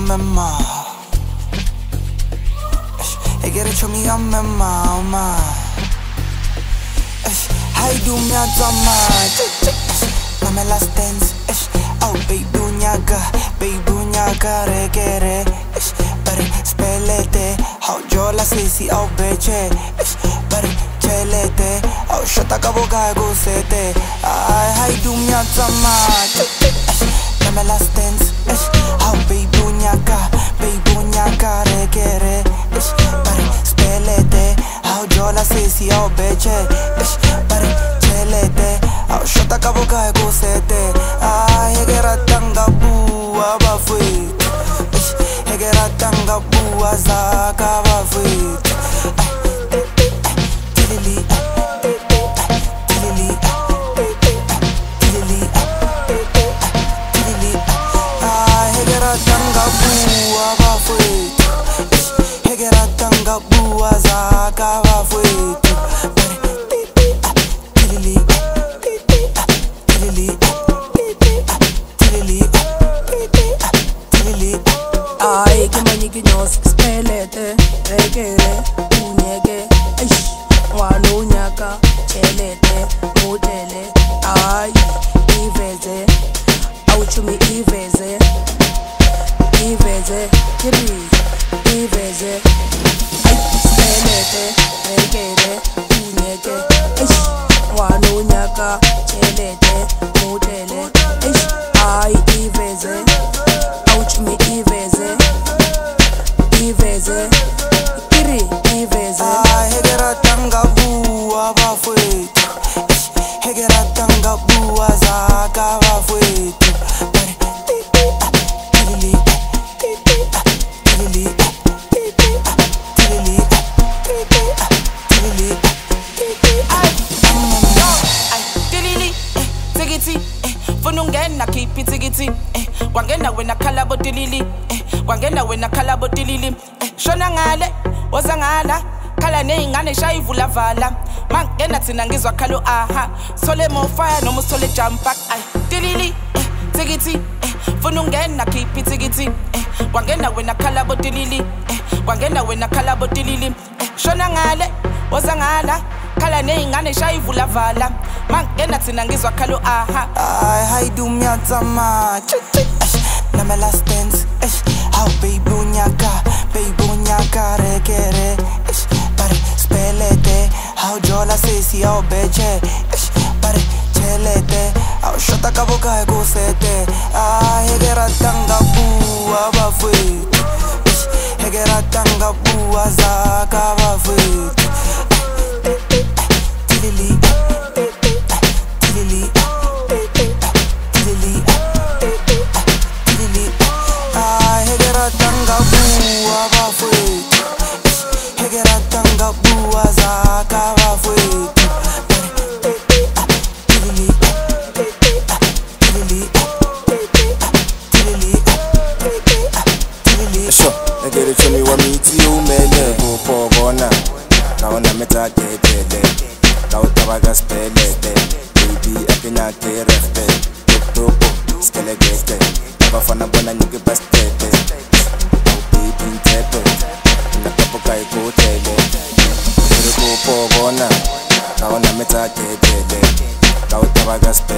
mema. Hey, get it, show me I'm mema. How do me a drama? Na me last dance. Oh, baby nyaga, regere. Pare spellete. How yo la sisi au beche. Pare chelete. Oh, shota kabo ga go sete. How do me a drama? Na me last dance. Oh, baby nyaga, regere. Pare spellete. How yo la sisi au beche. Pare chelete. Oh, shota kabo ga go sete. Hegera tanga bua bafui. Hegera tanga bua zaka bafui. Tilili, tilili, tilili, tilili. Hegera tanga bua bafui. Hegera tanga bua zaka bafui. Ay, que maniquiños, spelete, regere, uñegue, ish, wanuñaka, chelete, mutele, ay, iveze, auchumi iveze, kiri, iveze, ay, spelete, regere, uñegue, ish, wanuñaka, chelete, mutele, ish, ay, iveze, auchumi iveze, kiri, iveze. Hegera tanga bua bafwetu. Hegera tanga bua zaka bafwetu. Tilili, tilili, tilili, tilili. Tilili, tigiti, funungena kipi tigiti, wangena wena kalabo tilili, wangena wena kalabo tilili, shona ngale, wazangala, kala neingane shaivula vala, mangena tinangizwa kalu aha, sole mo fire no mo sole jump back, tilili, tigiti, funungena kipi tigiti, wangena wena kalabo tilili, wangena wena kalabo tilili, shona ngale, wazangala, kala neingane shaivula vala, mangena tinangizwa kalu aha. How do me a drama? Na me last dance. How baby nyaga, regere. Pare spellete. How yo la sisi au beche. Pare chelete. How shota kabo ga go sete. Hegera tanga bua bafui. Hegera tanga bua zaka bafui. Tilili, tilili, tilili, tilili. Hegera tanga bua bafui. Hegera tanga bua zaka bafui. Tilili, tilili, tilili, tilili. Sure, I get it to me, what me to you, man. Go for bona. Kaona meta getele. Kautabaga spelete. Baby, I cannot get respect. Topo, skelegete. Bafana bona nyuge bastete. Baby, tepe. Nakapoka ikotele. Go for bona. Kaona meta getele. Kautabaga spelete.